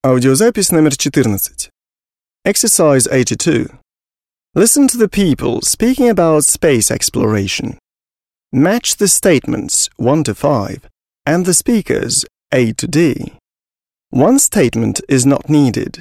Аудиозапись номер 14. Exercise 82. Listen to the people speaking about space exploration. Match the statements 1 to 5 and the speakers A to D. One statement is not needed.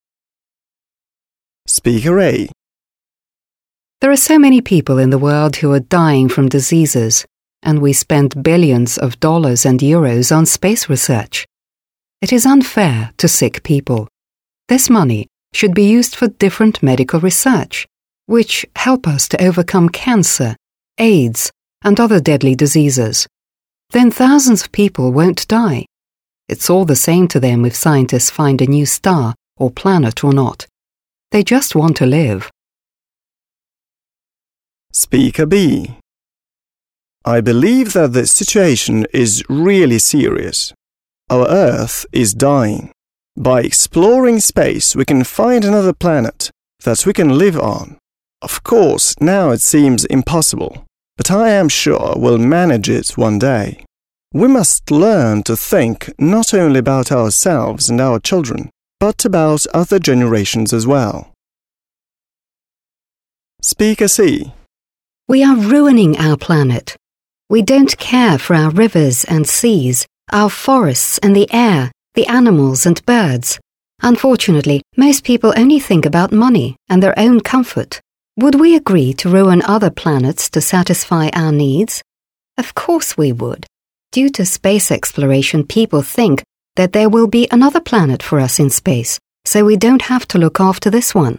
Speaker A. There are so many people in the world who are dying from diseases, and we spend billions of dollars and euros on space research. It is unfair to sick people. This money should be used for different medical research, which help us to overcome cancer, AIDS, and other deadly diseases. Then thousands of people won't die. It's all the same to them if scientists find a new star or planet or not. They just want to live. Speaker B. I believe that the situation is really serious. Our Earth is dying. By exploring space, we can find another planet that we can live on. Of course, now it seems impossible, but I am sure we'll manage it one day. We must learn to think not only about ourselves and our children, but about other generations as well. Speaker C. We are ruining our planet. We don't care for our rivers and seas, our forests and the air, the animals and birds. Unfortunately, most people only think about money and their own comfort. Would we agree to ruin other planets to satisfy our needs? Of course we would. Due to space exploration, people think that there will be another planet for us in space, so we don't have to look after this one.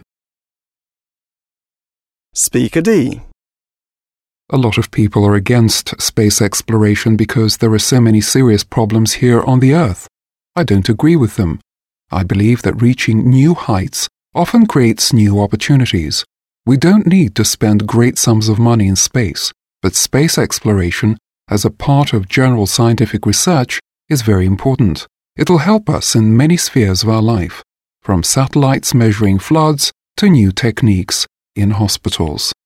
Speaker D. A lot of people are against space exploration because there are so many serious problems here on the Earth. I don't agree with them. I believe that reaching new heights often creates new opportunities. We don't need to spend great sums of money in space, but space exploration, as a part of general scientific research, is very important. It'll help us in many spheres of our life, from satellites measuring floods to new techniques in hospitals.